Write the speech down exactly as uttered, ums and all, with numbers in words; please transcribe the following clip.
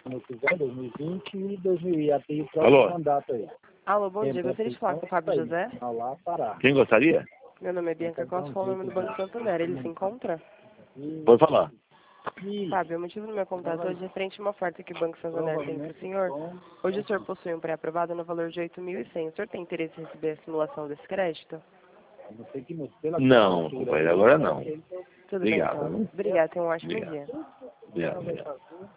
ano que vem, dois mil e vinte e dois mil e até o próximo Alô? mandato aí. Alô, bom dia. Gostaria de falar com o Fábio José. Lá, Pará. Quem gostaria? Meu nome é Bianca Costa, falo em nome do Banco Santander. Ele se encontra? Pode falar. Fábio, o motivo do meu contato hoje é frente a uma oferta que o Banco Santander tem para o senhor. Hoje o senhor possui um pré-aprovado no valor de oito mil e cem. O senhor tem interesse em receber a simulação desse crédito? Não, companheiro, agora não. Tudo Obrigado. bem, então. Obrigado, tenha um ótimo Obrigado. dia. Obrigado, obrigado.